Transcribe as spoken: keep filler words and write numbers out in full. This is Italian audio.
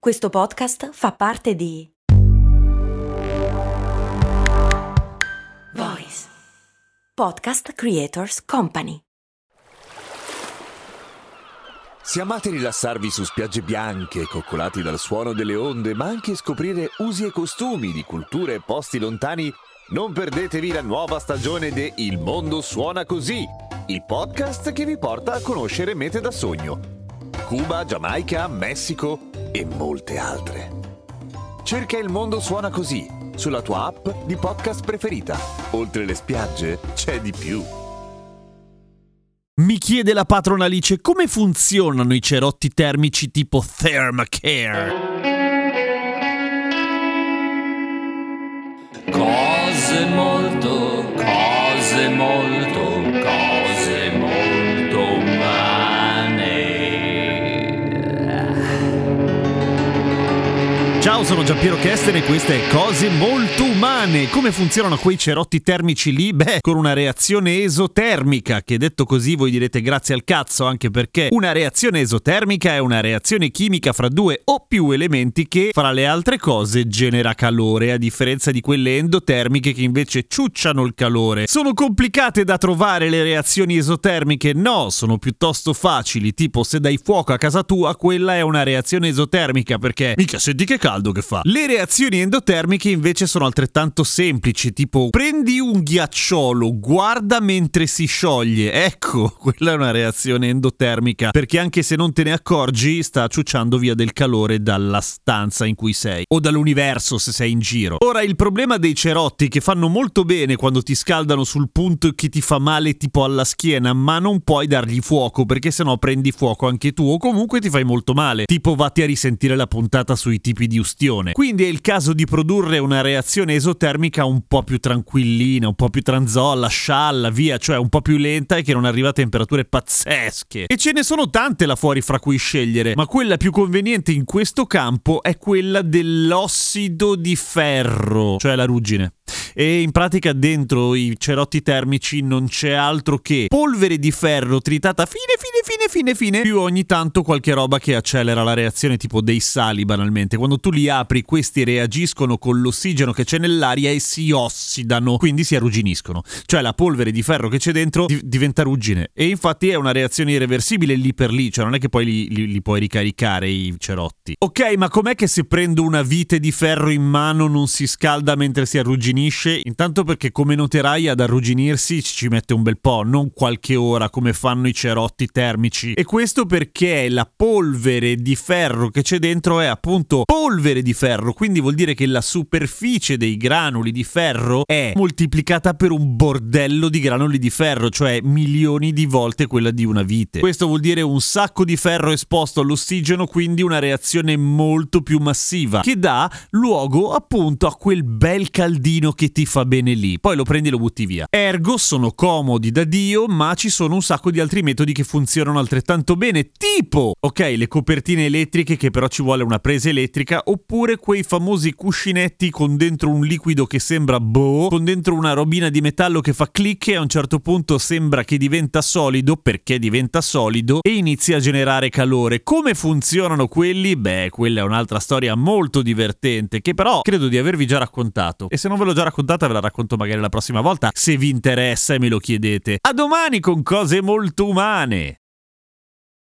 Questo podcast fa parte di Voice Podcast Creators Company. Se amate rilassarvi su spiagge bianche, coccolati dal suono delle onde, ma anche scoprire usi e costumi di culture e posti lontani, non perdetevi la nuova stagione de Il mondo suona così, il podcast che vi porta a conoscere mete da sogno. Cuba, Giamaica, Messico e molte altre. Cerca Il mondo suona così sulla tua app di podcast preferita. Oltre le spiagge c'è di più. Mi chiede la patrona Alice come funzionano i cerotti termici tipo Thermacare. Cose molto, cose molto, cose molto umane. Ciao, sono Giampiero Kesten e queste Cose molto umane. Come funzionano quei cerotti termici lì? Beh, con una reazione esotermica, che detto così voi direte grazie al cazzo, anche perché una reazione esotermica è una reazione chimica fra due o più elementi che, fra le altre cose, genera calore, a differenza di quelle endotermiche che invece ciucciano il calore. Sono complicate da trovare le reazioni esotermiche? No, sono piuttosto facili, tipo se dai fuoco a casa tua, quella è una reazione esotermica, perché mica senti che caldo che fa. Le reazioni endotermiche invece sono altrettanto semplici, tipo prendi un ghiacciolo, guarda mentre si scioglie, ecco, quella è una reazione endotermica, perché anche se non te ne accorgi sta ciucciando via del calore dalla stanza in cui sei, o dall'universo se sei in giro. Ora, il problema dei cerotti, che fanno molto bene quando ti scaldano sul punto che ti fa male tipo alla schiena, ma non puoi dargli fuoco, perché sennò prendi fuoco anche tu, o comunque ti fai molto male, tipo vatti a risentire la puntata sui tipi di ustione. Quindi è il caso di produrre una reazione esotermica un po' più tranquillina, un po' più tranzolla, scialla, via, cioè un po' più lenta e che non arriva a temperature pazzesche. E ce ne sono tante là fuori fra cui scegliere, ma quella più conveniente in questo campo è quella dell'ossido di ferro, cioè la ruggine. E in pratica dentro i cerotti termici non c'è altro che polvere di ferro tritata fine fine fine fine fine, più ogni tanto qualche roba che accelera la reazione, tipo dei sali banalmente. Quando tu li apri, questi reagiscono con l'ossigeno che c'è nell'aria e si ossidano, quindi si arrugginiscono, cioè la polvere di ferro che c'è dentro di- diventa ruggine. E infatti è una reazione irreversibile lì per lì, cioè non è che poi li, li, li puoi ricaricare i cerotti. Ok, ma com'è che se prendo una vite di ferro in mano non si scalda mentre si arrugginisce? Intanto perché, come noterai, ad arrugginirsi ci mette un bel po', non qualche ora come fanno i cerotti termici. E questo perché la polvere di ferro che c'è dentro è appunto polvere di ferro, quindi vuol dire che la superficie dei granuli di ferro è moltiplicata per un bordello di granuli di ferro, cioè milioni di volte quella di una vite. Questo vuol dire un sacco di ferro esposto all'ossigeno, quindi una reazione molto più massiva, che dà luogo appunto a quel bel caldino che ti fa bene lì, poi lo prendi e lo butti via. Ergo sono comodi da Dio, ma ci sono un sacco di altri metodi che funzionano altrettanto bene, tipo, ok, le copertine elettriche che però ci vuole una presa elettrica, oppure quei famosi cuscinetti con dentro un liquido che sembra boh, con dentro una robina di metallo che fa click e a un certo punto sembra che diventa solido, perché diventa solido e inizia a generare calore. Come funzionano quelli? Beh, quella è un'altra storia molto divertente, che però credo di avervi già raccontato, e se non ve l'ho già raccontata ve la racconto magari la prossima volta, se vi interessa e me lo chiedete. A domani con Cose molto umane!